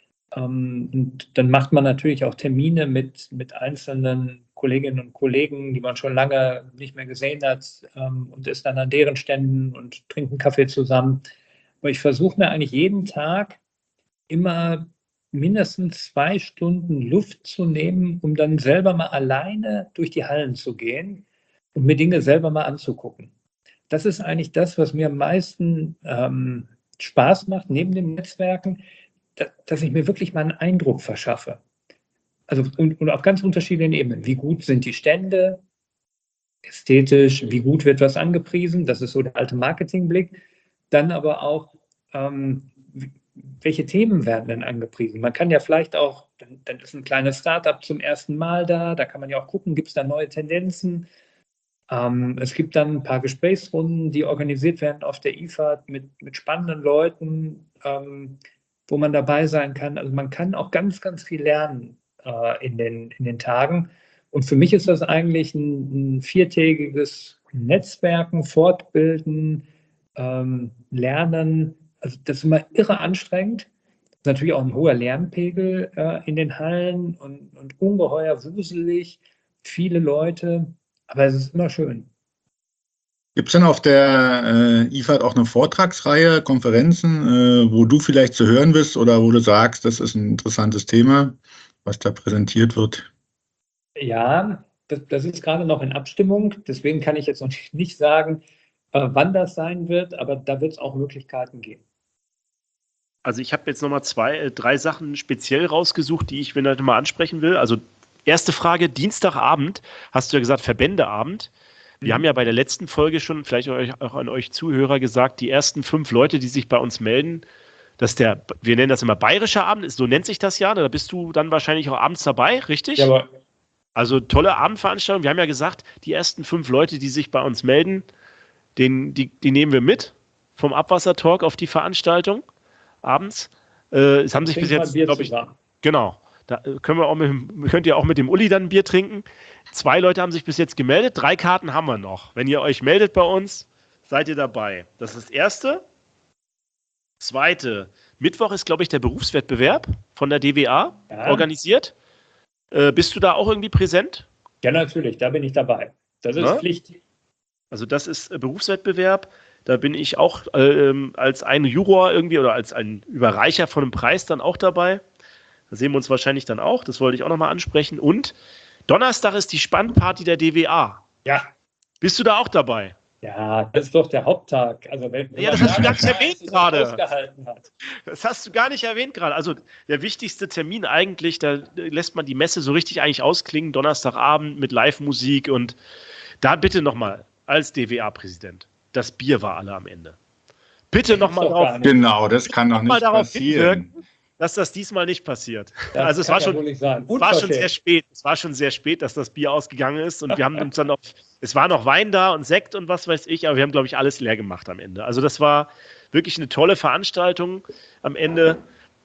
Und dann macht man natürlich auch Termine mit einzelnen Kolleginnen und Kollegen, die man schon lange nicht mehr gesehen hat, und ist dann an deren Ständen und trinkt einen Kaffee zusammen. Aber ich versuche mir eigentlich jeden Tag immer mindestens 2 Stunden Luft zu nehmen, um dann selber mal alleine durch die Hallen zu gehen und mir Dinge selber mal anzugucken. Das ist eigentlich das, was mir am meisten Spaß macht, neben den Netzwerken, dass ich mir wirklich mal einen Eindruck verschaffe. Also und auf ganz unterschiedlichen Ebenen. Wie gut sind die Stände? Ästhetisch, wie gut wird was angepriesen? Das ist so der alte Marketingblick. Dann aber auch, welche Themen werden denn angepriesen? Man kann ja vielleicht auch, dann ist ein kleines Startup zum ersten Mal da kann man ja auch gucken, gibt es da neue Tendenzen? Es gibt dann ein paar Gesprächsrunden, die organisiert werden auf der IFAD mit spannenden Leuten, wo man dabei sein kann. Also man kann auch ganz, ganz viel lernen in den Tagen. Und für mich ist das eigentlich ein 4-tägiges Netzwerken, Fortbilden, Lernen. Also das ist immer irre anstrengend. Das ist natürlich auch ein hoher Lernpegel in den Hallen und ungeheuer wuselig, viele Leute. Aber es ist immer schön. Gibt es denn auf der IFAD auch eine Vortragsreihe, Konferenzen, wo du vielleicht zu hören bist oder wo du sagst, das ist ein interessantes Thema, was da präsentiert wird? Ja, das ist gerade noch in Abstimmung. Deswegen kann ich jetzt noch nicht sagen, wann das sein wird, aber da wird es auch Möglichkeiten geben. Also ich habe jetzt nochmal 3 Sachen speziell rausgesucht, die ich halt mal ansprechen will. Also erste Frage, Dienstagabend, hast du ja gesagt, Verbändeabend. Wir haben ja bei der letzten Folge schon, vielleicht auch an euch Zuhörer gesagt, die ersten 5 Leute, die sich bei uns melden, wir nennen das immer bayerischer Abend, so nennt sich das ja, da bist du dann wahrscheinlich auch abends dabei, richtig? Ja, aber also tolle Abendveranstaltung. Wir haben ja gesagt, die ersten 5 Leute, die sich bei uns melden, die nehmen wir mit vom Abwassertalk auf die Veranstaltung abends. Es haben sich bis jetzt, glaube ich, genau. Da könnt ihr auch mit dem Uli dann ein Bier trinken. 2 Leute haben sich bis jetzt gemeldet. 3 Karten haben wir noch. Wenn ihr euch meldet bei uns, seid ihr dabei. Das ist das Erste. Zweite, Mittwoch ist, glaube ich, der Berufswettbewerb von der DWA organisiert. Bist du da auch irgendwie präsent? Ja, natürlich, da bin ich dabei. Das ist Pflicht. Also das ist Berufswettbewerb. Da bin ich auch als ein Juror irgendwie oder als ein Überreicher von einem Preis dann auch dabei. Da sehen wir uns wahrscheinlich dann auch. Das wollte ich auch nochmal ansprechen. Und Donnerstag ist die Spannparty der DWA. Ja. Bist du da auch dabei? Ja, das ist doch der Haupttag. Also Ja, das hast du gar nicht erwähnt gerade. Ausgehalten hat. Das hast du gar nicht erwähnt gerade. Also der wichtigste Termin eigentlich, da lässt man die Messe so richtig eigentlich ausklingen, Donnerstagabend mit Live-Musik und da bitte nochmal als DWA-Präsident. Das Bier war alle am Ende. Bitte nochmal darauf. Genau, das kann doch nicht passieren. Dass das diesmal nicht passiert. Das also es war schon sehr spät. Es war schon sehr spät, dass das Bier ausgegangen ist und wir haben uns dann noch, es war noch Wein da und Sekt und was weiß ich, aber wir haben, glaube ich, alles leer gemacht am Ende. Also das war wirklich eine tolle Veranstaltung am Ende.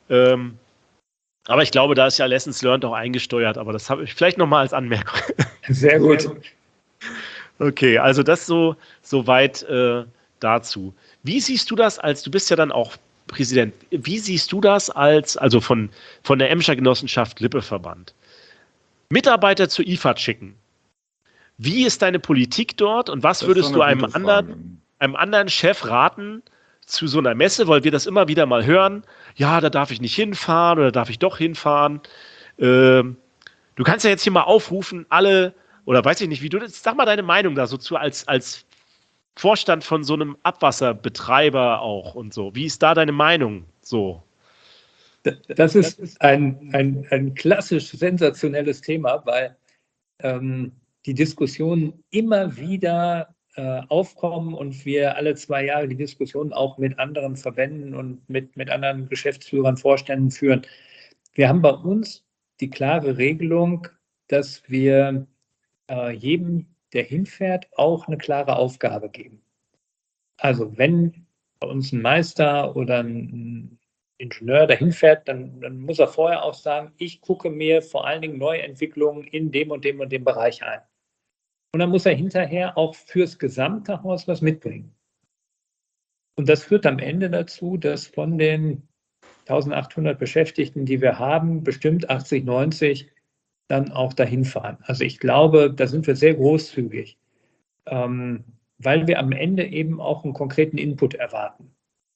Aber ich glaube, da ist ja Lessons Learned auch eingesteuert, aber das habe ich vielleicht nochmal als Anmerkung. Sehr gut. Okay, also das so weit dazu. Wie siehst du das du bist ja dann auch Präsident, wie siehst du das also von der Emscher Genossenschaft Lippe-Verband? Mitarbeiter zur IFA schicken. Wie ist deine Politik dort und was würdest du einem anderen Chef raten zu so einer Messe, weil wir das immer wieder mal hören, ja, da darf ich nicht hinfahren oder darf ich doch hinfahren. Du kannst ja jetzt hier mal aufrufen, alle, oder weiß ich nicht, wie du das, sag mal deine Meinung da so zu als Vorstand von so einem Abwasserbetreiber auch und so. Wie ist da deine Meinung so? Das ist ein klassisch sensationelles Thema, weil die Diskussionen immer wieder aufkommen und wir alle 2 Jahre die Diskussion auch mit anderen Verbänden und mit anderen Geschäftsführern, Vorständen führen. Wir haben bei uns die klare Regelung, dass wir jedem, der hinfährt, auch eine klare Aufgabe geben. Also wenn bei uns ein Meister oder ein Ingenieur dahin fährt, dann muss er vorher auch sagen, ich gucke mir vor allen Dingen Neuentwicklungen in dem und dem und dem Bereich ein. Und dann muss er hinterher auch fürs gesamte Haus was mitbringen. Und das führt am Ende dazu, dass von den 1800 Beschäftigten, die wir haben, bestimmt 80, 90 dann auch dahin fahren. Also ich glaube, da sind wir sehr großzügig, weil wir am Ende eben auch einen konkreten Input erwarten,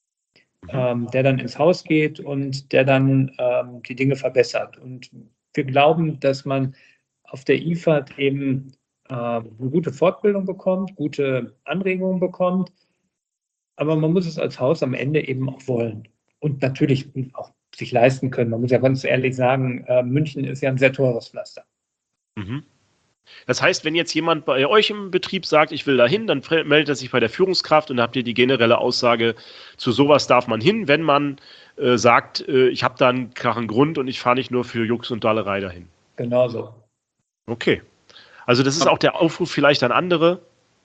der dann ins Haus geht und der dann die Dinge verbessert. Und wir glauben, dass man auf der IFAD eben eine gute Fortbildung bekommt, gute Anregungen bekommt, aber man muss es als Haus am Ende eben auch wollen und natürlich auch sich leisten können. Man muss ja ganz ehrlich sagen, München ist ja ein sehr teures Pflaster. Mhm. Das heißt, wenn jetzt jemand bei euch im Betrieb sagt, ich will da hin, dann meldet er sich bei der Führungskraft und dann habt ihr die generelle Aussage, zu sowas darf man hin, wenn man sagt, ich habe da einen klaren Grund und ich fahre nicht nur für Jux und Dallerei dahin. Genau so. Okay. Also das ist auch der Aufruf vielleicht an andere,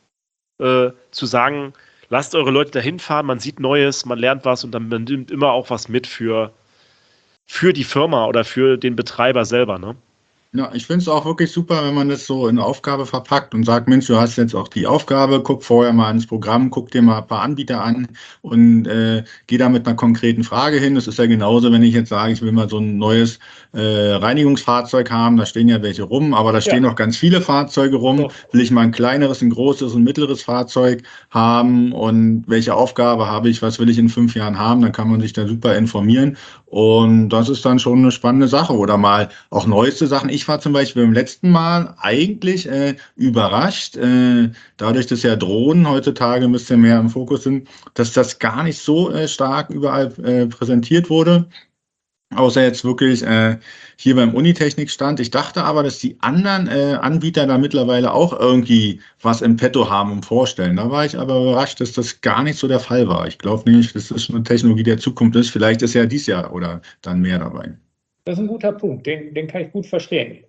zu sagen, lasst eure Leute dahin fahren, man sieht Neues, man lernt was und dann man nimmt immer auch was mit für die Firma oder für den Betreiber selber, ne? Ja, ich finde es auch wirklich super, wenn man das so in eine Aufgabe verpackt und sagt, Mensch, du hast jetzt auch die Aufgabe, guck vorher mal ins Programm, guck dir mal ein paar Anbieter an und geh da mit einer konkreten Frage hin. Das ist ja genauso, wenn ich jetzt sage, ich will mal so ein neues Reinigungsfahrzeug haben, da stehen ja welche rum, aber da stehen noch ganz viele Fahrzeuge rum. So. Will ich mal ein kleineres, ein großes, ein mittleres Fahrzeug haben und welche Aufgabe habe ich, was will ich in 5 Jahren haben, dann kann man sich da super informieren und das ist dann schon eine spannende Sache oder mal auch neueste Sachen. Ich war zum Beispiel beim letzten Mal eigentlich überrascht, dadurch, dass ja Drohnen heutzutage ein bisschen mehr im Fokus sind, dass das gar nicht so stark überall präsentiert wurde. Außer jetzt wirklich hier beim Unitechnik-Stand. Ich dachte aber, dass die anderen Anbieter da mittlerweile auch irgendwie was im Petto haben und vorstellen. Da war ich aber überrascht, dass das gar nicht so der Fall war. Ich glaube nicht, dass das eine Technologie der Zukunft ist. Vielleicht ist ja dieses Jahr oder dann mehr dabei. Das ist ein guter Punkt, den kann ich gut verstehen.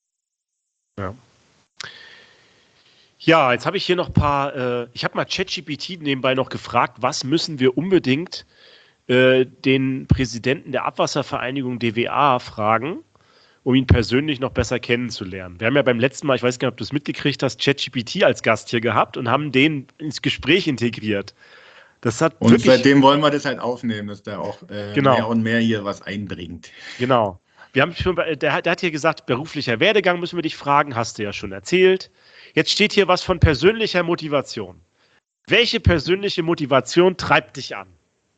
Ja. Ja, jetzt habe ich hier noch ein paar, ich habe mal ChatGPT nebenbei noch gefragt, was müssen wir unbedingt den Präsidenten der Abwasservereinigung DWA fragen, um ihn persönlich noch besser kennenzulernen. Wir haben ja beim letzten Mal, ich weiß gar nicht, ob du es mitgekriegt hast, ChatGPT als Gast hier gehabt und haben den ins Gespräch integriert. Das hat und seitdem wollen wir das halt aufnehmen, dass der auch mehr und mehr hier was einbringt. Genau. Wir haben schon, der hat hier gesagt, beruflicher Werdegang müssen wir dich fragen, hast du ja schon erzählt. Jetzt steht hier was von persönlicher Motivation. Welche persönliche Motivation treibt dich an?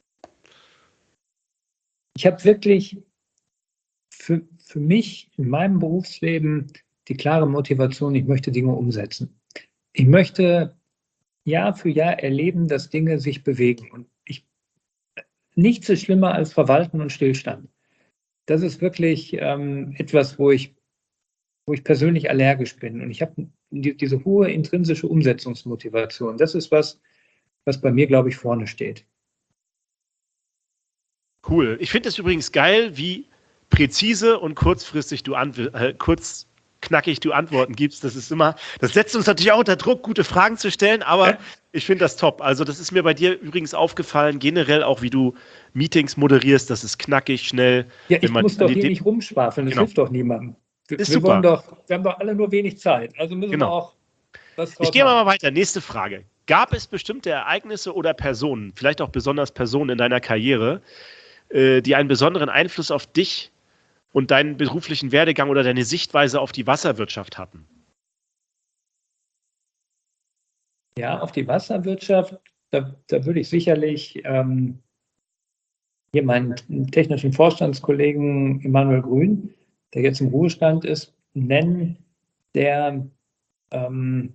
Ich habe wirklich für mich in meinem Berufsleben die klare Motivation, ich möchte Dinge umsetzen. Ich möchte Jahr für Jahr erleben, dass Dinge sich bewegen. Und nichts ist schlimmer als Verwalten und Stillstand. Das ist wirklich etwas, wo ich persönlich allergisch bin. Und ich habe diese hohe intrinsische Umsetzungsmotivation. Das ist was bei mir, glaube ich, vorne steht. Cool. Ich finde es übrigens geil, wie präzise und kurzfristig knackig du Antworten gibst. Das setzt uns natürlich auch unter Druck, gute Fragen zu stellen, aber ich finde das top. Also das ist mir bei dir übrigens aufgefallen, generell auch, wie du Meetings moderierst, das ist knackig, schnell. Ja, ich muss doch hier nicht rumschwafeln, das hilft doch niemandem. Wir haben doch alle nur wenig Zeit, also müssen wir auch was draus machen. Ich gehe mal weiter, nächste Frage. Gab es bestimmte Ereignisse oder Personen, vielleicht auch besonders Personen in deiner Karriere, die einen besonderen Einfluss auf dich und deinen beruflichen Werdegang oder deine Sichtweise auf die Wasserwirtschaft hatten? Ja, auf die Wasserwirtschaft, da würde ich sicherlich hier meinen technischen Vorstandskollegen Emanuel Grün, der jetzt im Ruhestand ist, nennen, der eine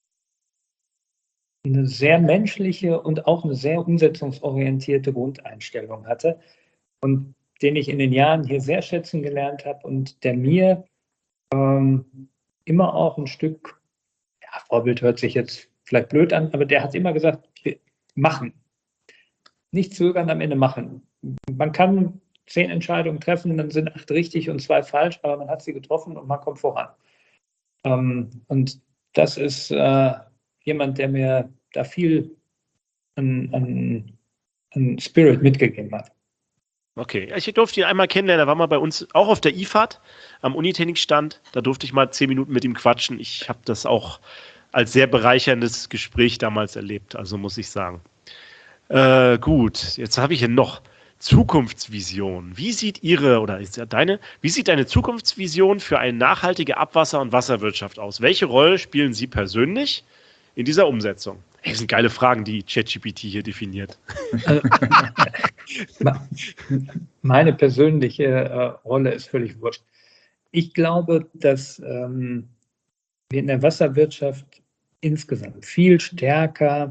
sehr menschliche und auch eine sehr umsetzungsorientierte Grundeinstellung hatte und den ich in den Jahren hier sehr schätzen gelernt habe und der mir immer auch ein Stück, ja, Vorbild hört sich jetzt vielleicht blöd an, aber der hat immer gesagt, machen. Nicht zögern, am Ende machen. Man kann 10 Entscheidungen treffen, dann sind 8 richtig und 2 falsch, aber man hat sie getroffen und man kommt voran. Und das ist jemand, der mir da viel an Spirit mitgegeben hat. Okay, ich durfte ihn einmal kennenlernen, er war mal bei uns auch auf der IFAD am Unitechnik-Stand, da durfte ich mal 10 Minuten mit ihm quatschen. Ich habe das auch als sehr bereicherndes Gespräch damals erlebt, also muss ich sagen. Gut, jetzt habe ich hier noch Zukunftsvision. Wie sieht deine Zukunftsvision für eine nachhaltige Abwasser- und Wasserwirtschaft aus? Welche Rolle spielen Sie persönlich in dieser Umsetzung? Das sind geile Fragen, die ChatGPT hier definiert. Meine persönliche Rolle ist völlig wurscht. Ich glaube, dass wir in der Wasserwirtschaft insgesamt viel stärker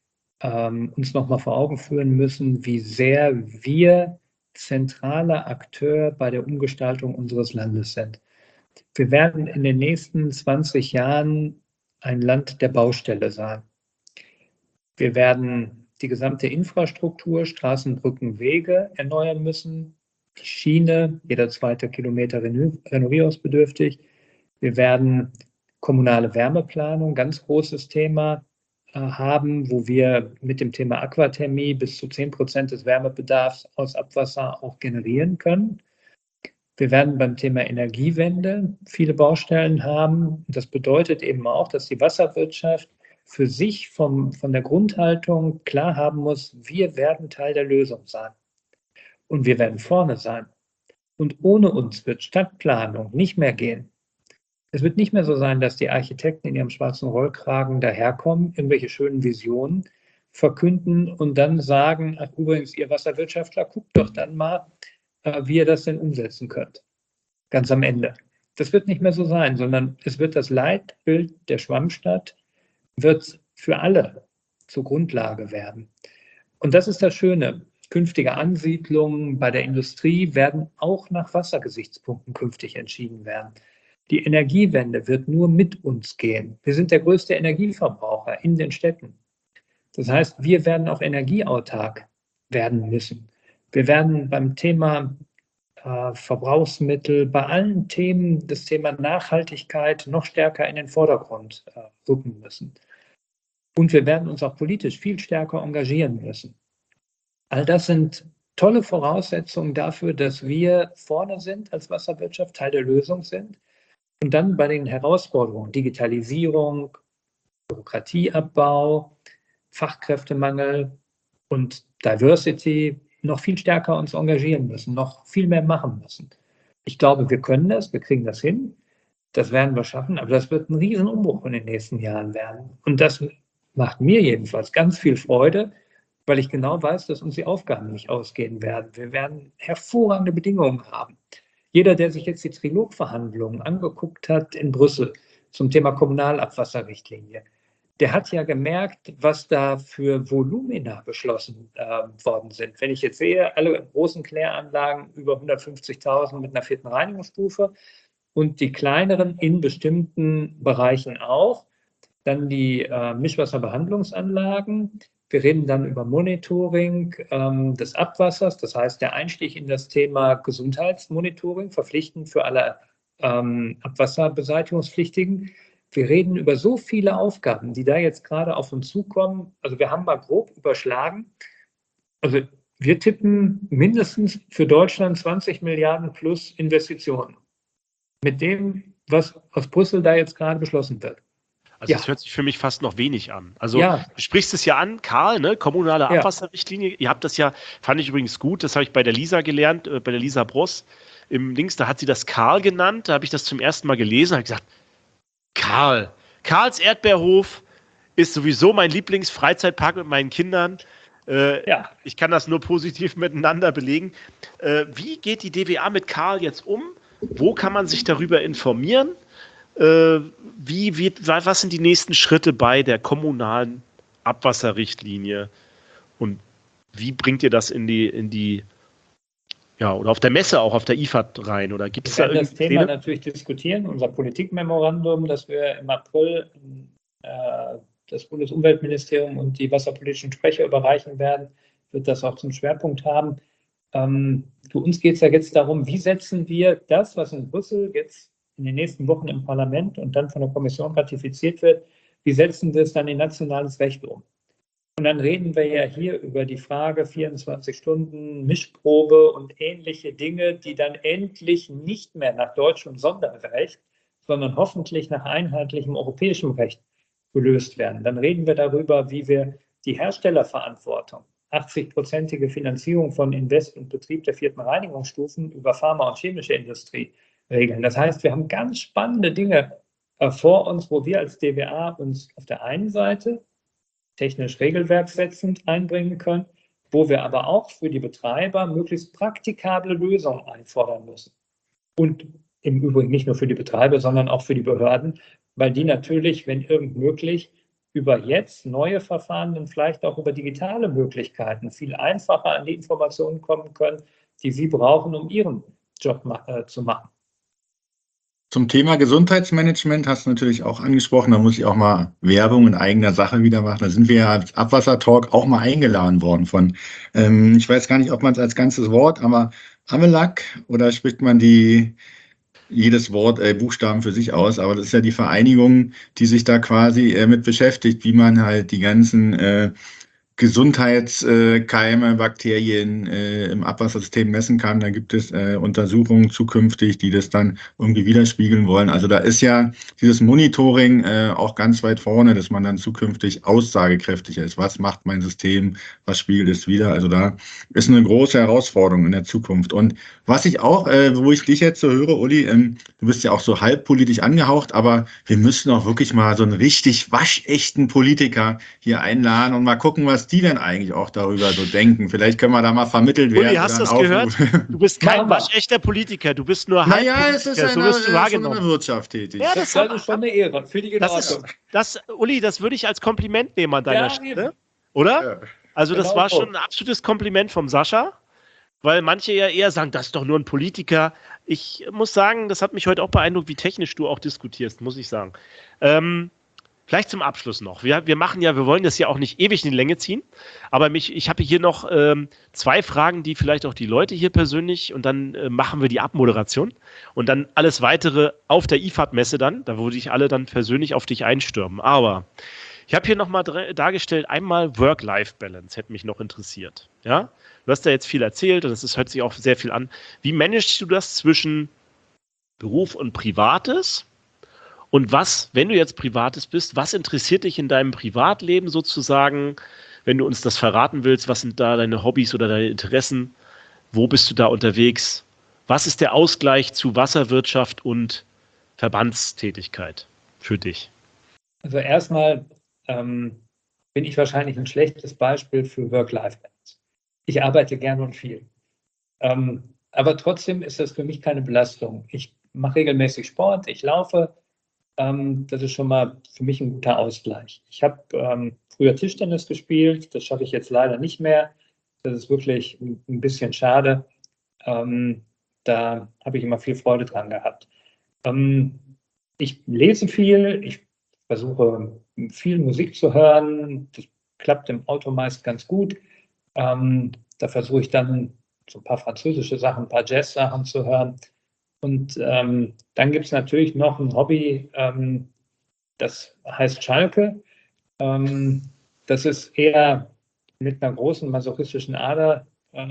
uns nochmal vor Augen führen müssen, wie sehr wir zentraler Akteur bei der Umgestaltung unseres Landes sind. Wir werden in den nächsten 20 Jahren ein Land der Baustelle sein. Wir werden die gesamte Infrastruktur, Straßen, Brücken, Wege erneuern müssen. Die Schiene, jeder 2. Kilometer renovierungsbedürftig. Wir werden kommunale Wärmeplanung, ganz großes Thema, haben, wo wir mit dem Thema Aquathermie bis zu 10% des Wärmebedarfs aus Abwasser auch generieren können. Wir werden beim Thema Energiewende viele Baustellen haben. Das bedeutet eben auch, dass die Wasserwirtschaft für sich von der Grundhaltung klar haben muss, wir werden Teil der Lösung sein. Und wir werden vorne sein. Und ohne uns wird Stadtplanung nicht mehr gehen. Es wird nicht mehr so sein, dass die Architekten in ihrem schwarzen Rollkragen daherkommen, irgendwelche schönen Visionen verkünden und dann sagen, ach übrigens, ihr Wasserwirtschaftler, guckt doch dann mal, wie ihr das denn umsetzen könnt. Ganz am Ende. Das wird nicht mehr so sein, sondern es wird das Leitbild der Schwammstadt, wird für alle zur Grundlage werden. Und das ist das Schöne. Künftige Ansiedlungen bei der Industrie werden auch nach Wassergesichtspunkten künftig entschieden werden. Die Energiewende wird nur mit uns gehen. Wir sind der größte Energieverbraucher in den Städten. Das heißt, wir werden auch energieautark werden müssen. Wir werden beim Thema Verbrauchsmittel, bei allen Themen das Thema Nachhaltigkeit noch stärker in den Vordergrund rücken müssen. Und wir werden uns auch politisch viel stärker engagieren müssen. All das sind tolle Voraussetzungen dafür, dass wir vorne sind als Wasserwirtschaft, Teil der Lösung sind. Und dann bei den Herausforderungen, Digitalisierung, Bürokratieabbau, Fachkräftemangel und Diversity noch viel stärker uns engagieren müssen, noch viel mehr machen müssen. Ich glaube, wir können das, wir kriegen das hin, das werden wir schaffen, aber das wird ein Riesenumbruch in den nächsten Jahren werden. Und das macht mir jedenfalls ganz viel Freude, weil ich genau weiß, dass uns die Aufgaben nicht ausgehen werden. Wir werden hervorragende Bedingungen haben. Jeder, der sich jetzt die Trilogverhandlungen angeguckt hat in Brüssel zum Thema Kommunalabwasserrichtlinie, der hat ja gemerkt, was da für Volumina beschlossen worden sind. Wenn ich jetzt sehe, alle großen Kläranlagen über 150.000 mit einer 4. Reinigungsstufe und die kleineren in bestimmten Bereichen auch, dann die Mischwasserbehandlungsanlagen. Wir reden dann über Monitoring des Abwassers, das heißt der Einstieg in das Thema Gesundheitsmonitoring, verpflichtend für alle Abwasserbeseitigungspflichtigen. Wir reden über so viele Aufgaben, die da jetzt gerade auf uns zukommen. Also wir haben mal grob überschlagen. Also wir tippen mindestens für Deutschland 20 Milliarden plus Investitionen. Mit dem, was aus Brüssel da jetzt gerade beschlossen wird. Also das hört sich für mich fast noch wenig an. Also Ja. du sprichst es ja an, Karl, ne? Kommunale Abwasserrichtlinie. Ihr habt das ja, fand ich übrigens gut, das habe ich bei der Lisa gelernt, bei der Lisa Bross im Links, da hat sie das Karl genannt, da habe ich das zum ersten Mal gelesen, habe gesagt, Karls Erdbeerhof ist sowieso mein Lieblingsfreizeitpark mit meinen Kindern. Ich kann das nur positiv miteinander belegen. Wie geht die DWA mit Karl jetzt um? Wo kann man sich darüber informieren? Was sind die nächsten Schritte bei der kommunalen Abwasserrichtlinie? Und wie bringt ihr das in die oder auf der Messe, auch auf der IFAD rein? Oder gibt es da das Thema natürlich diskutieren, unser Politikmemorandum, das wir im April das Bundesumweltministerium und die wasserpolitischen Sprecher überreichen werden, wird das auch zum Schwerpunkt haben. Für uns geht es ja jetzt darum, wie setzen wir das, was in Brüssel jetzt in den nächsten Wochen im Parlament und dann von der Kommission ratifiziert wird, wie setzen wir es dann in nationales Recht um? Und dann reden wir ja hier über die Frage 24 Stunden Mischprobe und ähnliche Dinge, die dann endlich nicht mehr nach deutschem Sonderrecht, sondern hoffentlich nach einheitlichem europäischem Recht gelöst werden. Dann reden wir darüber, wie wir die Herstellerverantwortung, 80-prozentige Finanzierung von Invest und Betrieb der 4. Reinigungsstufen über Pharma- und chemische Industrie regeln. Das heißt, wir haben ganz spannende Dinge vor uns, wo wir als DWA uns auf der einen Seite technisch regelwerksetzend einbringen können, wo wir aber auch für die Betreiber möglichst praktikable Lösungen einfordern müssen. Und im Übrigen nicht nur für die Betreiber, sondern auch für die Behörden, weil die natürlich, wenn irgend möglich, über jetzt neue Verfahren und vielleicht auch über digitale Möglichkeiten viel einfacher an die Informationen kommen können, die sie brauchen, um ihren Job zu machen. Zum Thema Gesundheitsmanagement hast du natürlich auch angesprochen, da muss ich auch mal Werbung in eigener Sache wieder machen. Da sind wir ja als Abwassertalk auch mal eingeladen worden von, ich weiß gar nicht, ob man es als ganzes Wort, aber AMELAC oder spricht man jedes Wort, Buchstaben für sich aus, aber das ist ja die Vereinigung, die sich da quasi mit beschäftigt, wie man halt die ganzen Gesundheitskeime, Bakterien im Abwassersystem messen kann. Da gibt es Untersuchungen zukünftig, die das dann irgendwie widerspiegeln wollen. Also da ist ja dieses Monitoring auch ganz weit vorne, dass man dann zukünftig aussagekräftiger ist. Was macht mein System? Was spiegelt es wider? Also da ist eine große Herausforderung in der Zukunft. Und was ich auch, wo ich dich jetzt so höre, Uli, du bist ja auch so halbpolitisch angehaucht, aber wir müssen auch wirklich mal so einen richtig waschechten Politiker hier einladen und mal gucken, was die denn eigentlich auch darüber so denken. Vielleicht können wir da mal vermittelt werden. Uli, hast du das gehört? Du bist kein waschechter Politiker, du bist nur Naja, es ist so wirst du in der Wirtschaft tätig. Ja, das ist schon eine Ehre. Für die Uli, das würde ich als Kompliment nehmen an deiner Stelle. Oder? Ja. Also das war schon ein absolutes Kompliment vom Sascha, weil manche ja eher sagen, das ist doch nur ein Politiker. Ich muss sagen, das hat mich heute auch beeindruckt, wie technisch du auch diskutierst, muss ich sagen. Vielleicht zum Abschluss noch. Wir wollen das ja auch nicht ewig in die Länge ziehen, aber ich habe hier noch 2 Fragen, die vielleicht auch die Leute hier persönlich, und dann machen wir die Abmoderation und dann alles Weitere auf der IFAD-Messe dann, da wo sich alle dann persönlich auf dich einstürmen. Aber ich habe hier nochmal dargestellt, einmal Work-Life-Balance hätte mich noch interessiert. Ja? Du hast da jetzt viel erzählt und hört sich auch sehr viel an. Wie managst du das zwischen Beruf und Privates? Und wenn du jetzt Privates bist, was interessiert dich in deinem Privatleben sozusagen, wenn du uns das verraten willst? Was sind da deine Hobbys oder deine Interessen? Wo bist du da unterwegs? Was ist der Ausgleich zu Wasserwirtschaft und Verbandstätigkeit für dich? Also erstmal bin ich wahrscheinlich ein schlechtes Beispiel für Work-Life-Balance. Ich arbeite gerne und viel. Aber trotzdem ist das für mich keine Belastung. Ich mache regelmäßig Sport, ich laufe. Das ist schon mal für mich ein guter Ausgleich. Ich habe früher Tischtennis gespielt, das schaffe ich jetzt leider nicht mehr. Das ist wirklich ein bisschen schade. Da habe ich immer viel Freude dran gehabt. Ich lese viel, ich versuche viel Musik zu hören. Das klappt im Auto meist ganz gut. Da versuche ich dann so ein paar französische Sachen, ein paar Jazz-Sachen zu hören. Und dann gibt es natürlich noch ein Hobby, das heißt Schalke. Das ist eher mit einer großen masochistischen Ader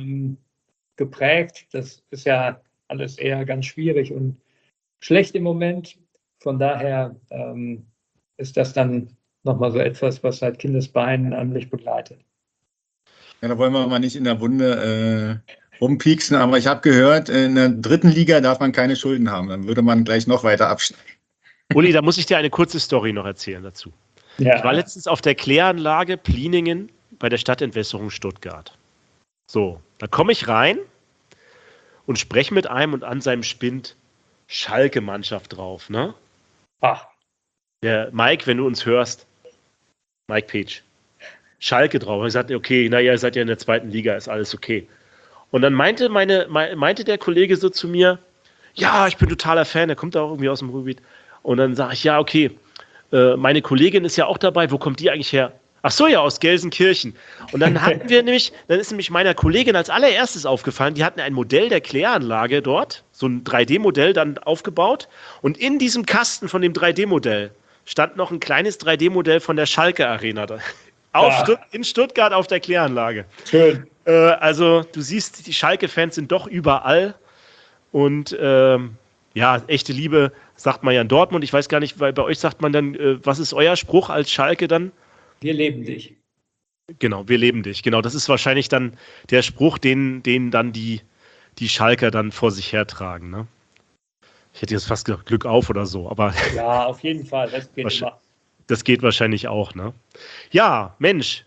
geprägt. Das ist ja alles eher ganz schwierig und schlecht im Moment. Von daher ist das dann nochmal so etwas, was seit Kindesbeinen an mich begleitet. Ja, da wollen wir mal nicht in der Wunde rumpieksen, aber ich habe gehört, in der 3. Liga darf man keine Schulden haben. Dann würde man gleich noch weiter absteigen. Uli, da muss ich dir eine kurze Story noch erzählen dazu. Ja. Ich war letztens auf der Kläranlage Pliningen bei der Stadtentwässerung Stuttgart. So, da komme ich rein und spreche mit einem und an seinem Spind Schalke-Mannschaft drauf, ne? Ach. Der Mike, wenn du uns hörst, Mike Peach, Schalke drauf. Und ich sagte, okay, naja, ihr seid ja in der 2. Liga, ist alles okay. Und dann meinte der Kollege so zu mir, ja, ich bin totaler Fan, der kommt da auch irgendwie aus dem Ruhrgebiet. Und dann sage ich, ja, okay, meine Kollegin ist ja auch dabei, wo kommt die eigentlich her? Ach so, ja, aus Gelsenkirchen. Und dann dann ist nämlich meiner Kollegin als allererstes aufgefallen, die hatten ein Modell der Kläranlage dort, so ein 3D-Modell dann aufgebaut. Und in diesem Kasten von dem 3D-Modell stand noch ein kleines 3D-Modell von der Schalke-Arena da. In Stuttgart auf der Kläranlage. Schön. Also du siehst, die Schalke-Fans sind doch überall. Und ja, echte Liebe sagt man ja in Dortmund. Ich weiß gar nicht, weil bei euch sagt man dann, was ist euer Spruch als Schalke dann? Wir leben dich. Genau, wir leben dich. Genau, das ist wahrscheinlich dann der Spruch, den dann die Schalker dann vor sich hertragen. Ne? Ich hätte jetzt fast gesagt, Glück auf oder so, aber. Ja, auf jeden Fall. Das geht immer. Das geht wahrscheinlich auch, ne? Ja, Mensch.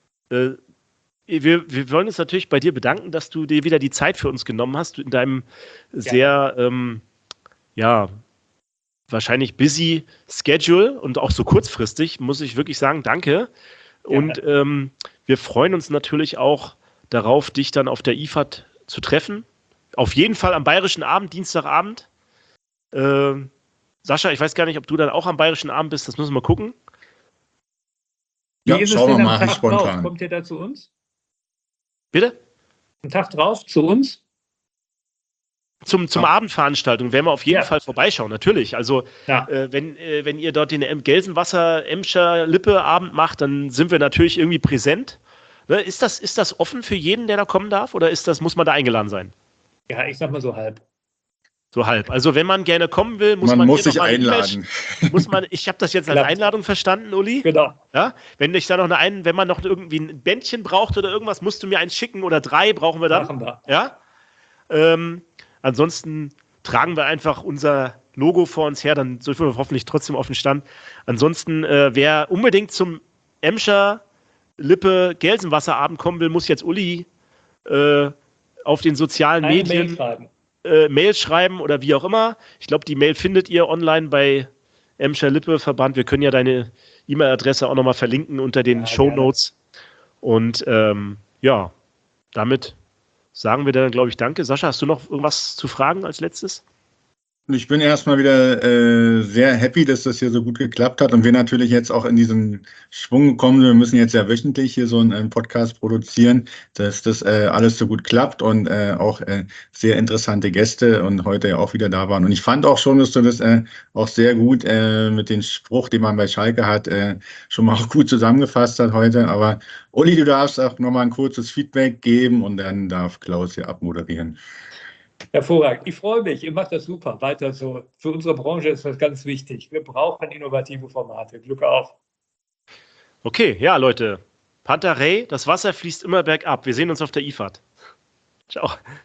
Wir wollen uns natürlich bei dir bedanken, dass du dir wieder die Zeit für uns genommen hast in deinem sehr, wahrscheinlich busy Schedule und auch so kurzfristig, muss ich wirklich sagen, danke. Und wir freuen uns natürlich auch darauf, dich dann auf der IFAD zu treffen. Auf jeden Fall am Bayerischen Abend, Dienstagabend. Sascha, ich weiß gar nicht, ob du dann auch am Bayerischen Abend bist, das müssen wir gucken. Ja, schauen wir mal, spontan. Kommt ihr da zu uns? Bitte? Einen Tag drauf zu uns? Zum Abendveranstaltung werden wir auf jeden Fall vorbeischauen, natürlich. Also wenn ihr dort den Gelsenwasser Emscher Lippe Abend macht, dann sind wir natürlich irgendwie präsent. Ne? Ist das offen für jeden, der da kommen darf, oder muss man da eingeladen sein? Ja, ich sag mal so halb. So halb. Also wenn man gerne kommen will, muss man sich einladen. Ich habe das jetzt als Einladung verstanden, Uli. Genau. Ja? Wenn man noch irgendwie ein Bändchen braucht oder irgendwas, musst du mir eins schicken oder 3 brauchen wir dann. Machen wir. Ja? Ansonsten tragen wir einfach unser Logo vor uns her, dann sind wir hoffentlich trotzdem auf dem Stand. Ansonsten, wer unbedingt zum Emscher Lippe Gelsenwasserabend kommen will, muss jetzt Uli auf den sozialen Medien Mail schreiben oder wie auch immer. Ich glaube, die Mail findet ihr online bei Emscher Lippe Verband. Wir können ja deine E-Mail-Adresse auch nochmal verlinken unter den Shownotes. Und damit sagen wir dann, glaube ich, danke. Sascha, hast du noch irgendwas zu fragen als letztes? Ich bin erstmal wieder sehr happy, dass das hier so gut geklappt hat und wir natürlich jetzt auch in diesen Schwung gekommen sind. Wir müssen jetzt ja wöchentlich hier so einen Podcast produzieren, dass das alles so gut klappt und auch sehr interessante Gäste und heute ja auch wieder da waren. Und ich fand auch schon, dass du das auch sehr gut mit dem Spruch, den man bei Schalke hat, schon mal auch gut zusammengefasst hat heute. Aber Uli, du darfst auch nochmal ein kurzes Feedback geben und dann darf Klaus hier abmoderieren. Hervorragend. Ich freue mich. Ihr macht das super. Weiter so. Für unsere Branche ist das ganz wichtig. Wir brauchen innovative Formate. Glück auf. Okay, ja, Leute. Pantarei, das Wasser fließt immer bergab. Wir sehen uns auf der IFAD. Ciao.